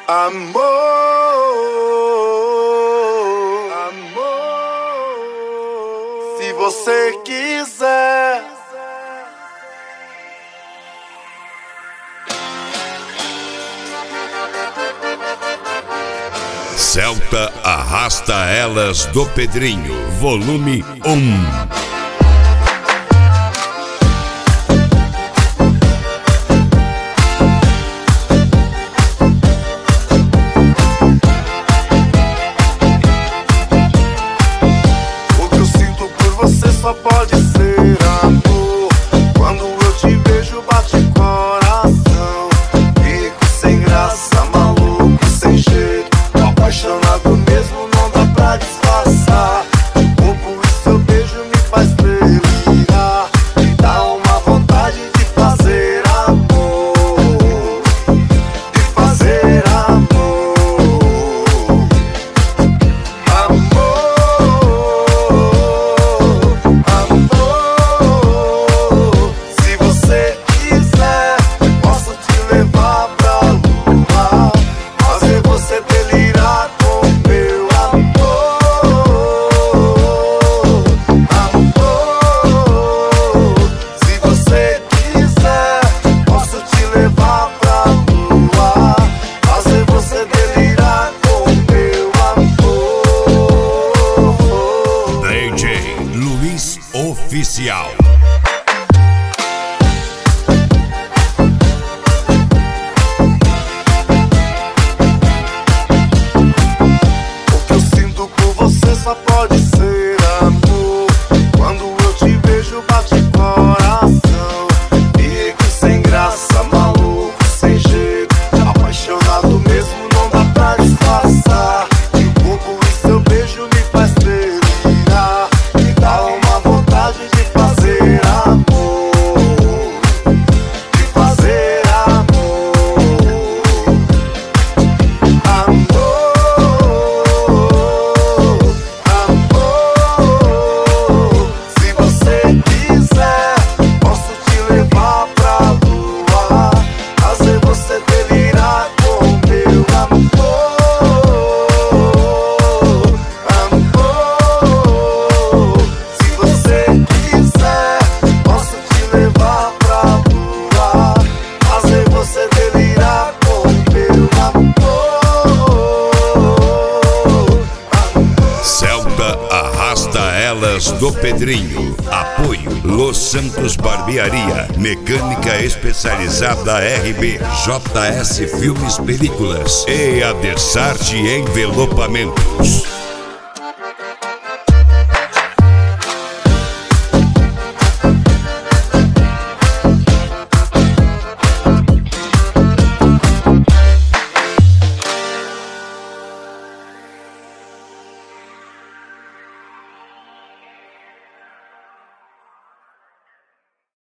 Amor, amor, se você quiser. Celta Arrasta Elas do Pedrinho, volume 1. Só pode ser amor. Quando eu te vejo bate coração. Fico sem graça, maluco, sem jeito. Apaixonado mesmo, não dá pra disfarçar. O corpo e seu beijo me faz delirar. Me dá uma vontade de fazer amor. De fazer amor. Oficial. O que eu sinto por você só pode ser amor. Quando eu te vejo bate coração. Fico sem graça, maluco, sem jeito. Apaixonado mesmo, não dá pra disfarçar. O corpo e seu beijo me faz delirar. Me dá uma vontade de fazer amor. De fazer amor. Amor, amor, se você quiser, posso te levar pra lua, fazer você delirar com meu amor. Amor, se você quiser, posso te levar pra lua, fazer você delirar com meu amor. Celta Arrasta Elas do Pedrinho. Apoio Los Santos Barbearia, mecânica especializada RB, JS Filmes Películas e Adessarte Envelopamentos.